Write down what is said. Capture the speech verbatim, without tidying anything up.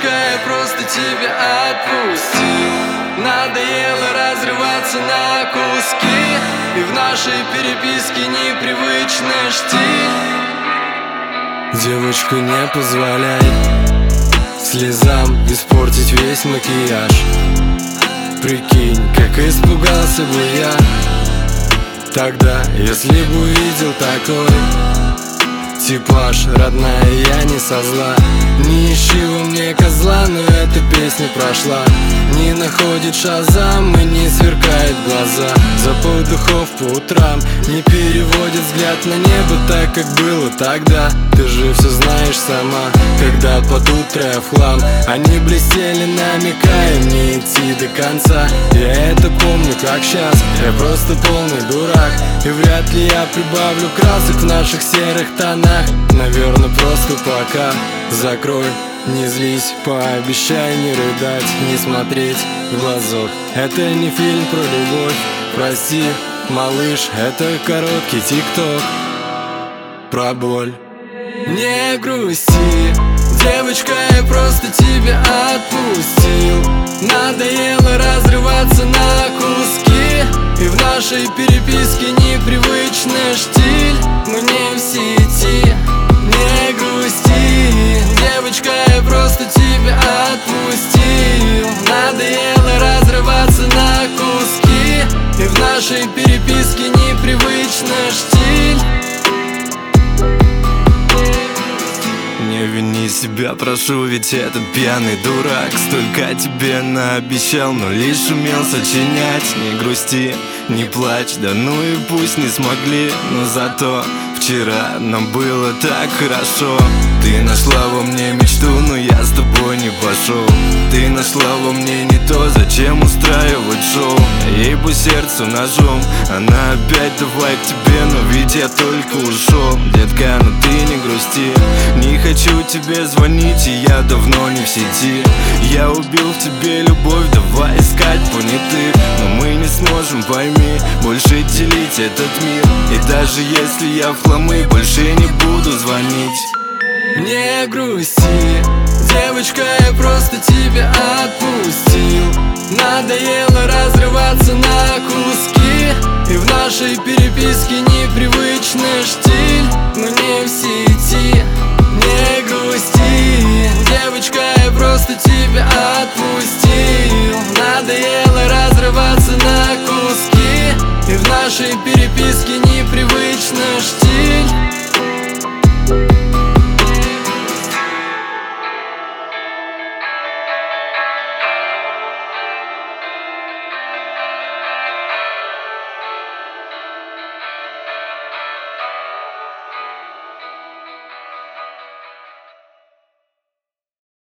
Девочка, я просто тебя отпустил. Надоело разрываться на куски, и в нашей переписке непривычный штиль. Девочка, не позволяй слезам испортить весь макияж. Прикинь, как испугался бы я тогда, если бы увидел такой типаж. Родная, я не со зла, не ищи во мне козла, но эта песня прошла. Не находит шазам и не сверкает глаза. Запой духов по утрам не переводит взгляд на небо так, как было тогда. Ты же все знаешь сама, когда под утро я в хлам. Они блестели, намекая мне идти до конца. Я это помню как сейчас, я просто полный дурак. И вряд ли я прибавлю красок в наших серых тонах. Наверное, просто пока закрой, не злись, пообещай не рыдать, не смотреть в глазок. Это не фильм про любовь, прости, малыш, это короткий тик-ток про боль. Не грусти, девочка, я просто тебя отпустил. Надоело разрываться на куски, и в нашей переписке непривычный штиль. Мы не в сети. Не грусти, девочка, я просто тебя отпустил. Надоело разрываться на куски, и в нашей переписке непривычный штиль. Не вини себя, прошу, ведь этот пьяный дурак столько тебе наобещал, но лишь умел сочинять. Не грусти, не плачь, да ну и пусть не смогли, но зато вчера нам было так хорошо. Ты нашла во мне мечту, но я с тобой не пошел. Ты нашла во мне не то, зачем устраивать шоу. Ей по сердцу ножом, она опять давай к тебе, но ведь я только ушел. Детка, ну ты не грусти, не хочу тебе звонить, и я давно не в сети. Я убил в тебе любовь, давай искать понятых, но мы не сможем, пойми, больше делить этот мир. И даже если я в хламы, больше не буду звонить. Не грусти, девочка, я просто тебя отпустил. Надоело разрываться на куски, и в нашей переписке непривычный штиль. Мы не в сети. Не грусти, девочка, я просто тебя отпустил. Надоело разрываться на куски, и в нашей переписке непривычный штиль.